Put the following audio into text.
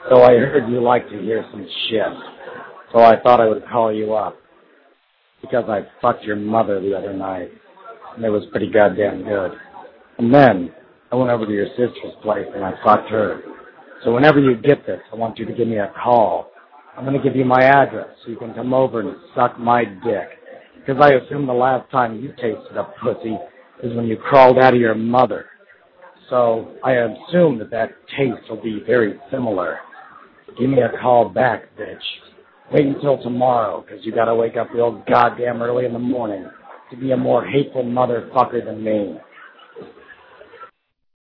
So I heard you like to hear some shit. So I thought I would call you up. Because I fucked your mother the other night. And it was pretty goddamn good. And then I went over to your sister's place and I fucked her. So whenever you get this, I want you to give me a call. I'm going to give you my address so you can come over and suck my dick. Because I assume the last time you tasted a pussy is when you crawled out of your mother. So I assume that taste will be very similar. Give me a call back, bitch. Wait until tomorrow, because you got to wake up real goddamn early in the morning to be a more hateful motherfucker than me.